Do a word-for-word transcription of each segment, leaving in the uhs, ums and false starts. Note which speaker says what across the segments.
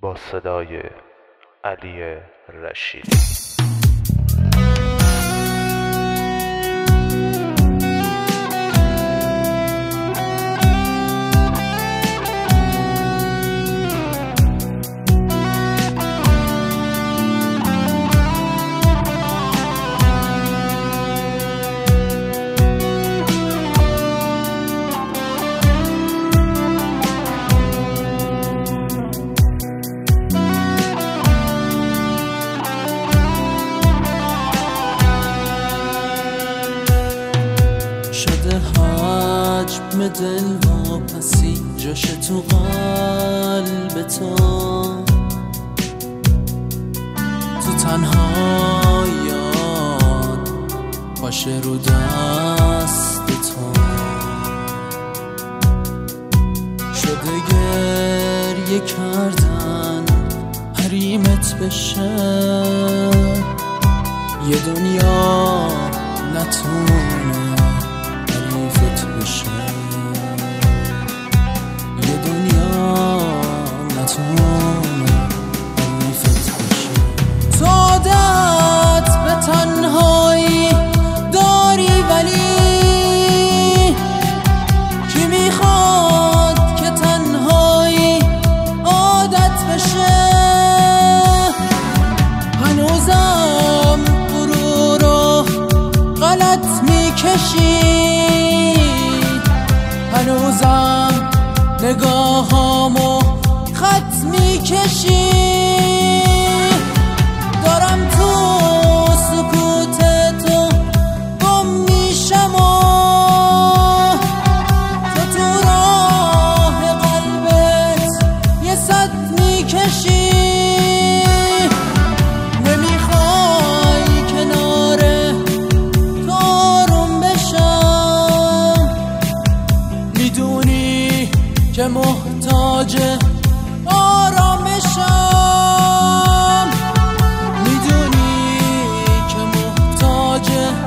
Speaker 1: با صدای علی رشیدی.
Speaker 2: حجم دل واپسی جاش تو قلب تو، تو تنهاییات باشه رو دست تو. شده گریه کردن حریمت بشه، یه دنیا نتونه یه دنیا نتونه حریفت بشه. تو عادت به تنهایی داری، ولی کی میخواد که تنهایی عادت بشه؟ هنوزم غرور رو غلط میکشی، هنوزم نگاهامو خط میکشی. دارم تو سکوت تو گم میشم و تو تو راه قلبت یه صد میکشی. نمیخوای کنار تو آروم بشم، میدونی که محتاج آرامشم، میدونی که محتاج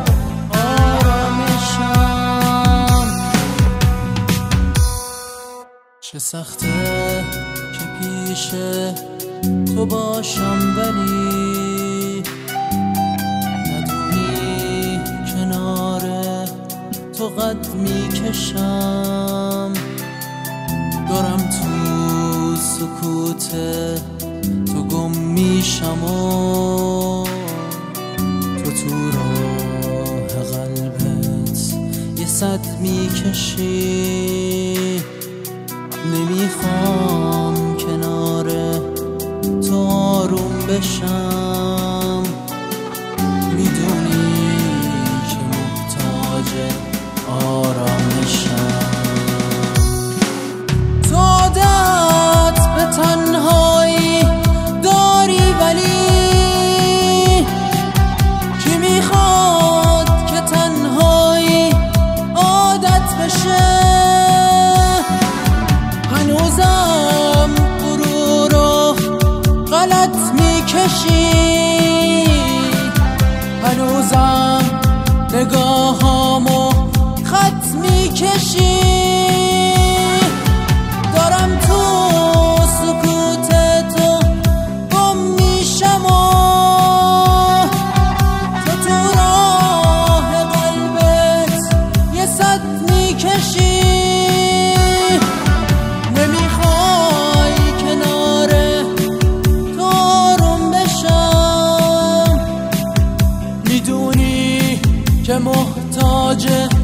Speaker 2: آرامشم. چه سخته که پیش تو باشم، ولی ندونی کنار تو قد میکشم. دارم تو سکوت تو گم میشم و تو تو راه قلبت یه صد میکشی. نمیخوام کنار تو آروم بشم، میدونی که محتاج آرامشم. تو عادت به تنهایی داری، ولی کی میخواد که تنهایی عادت بشه؟ هنوزم غرور رو غلط میکشی، هنوزم نگاهامو خط میکشی. دارم تو سکوت تو گم میشم و تو تو راه قلبت یه صد میکشی. نمیخوای کنار تو آروم بشم، میدونی که محتاج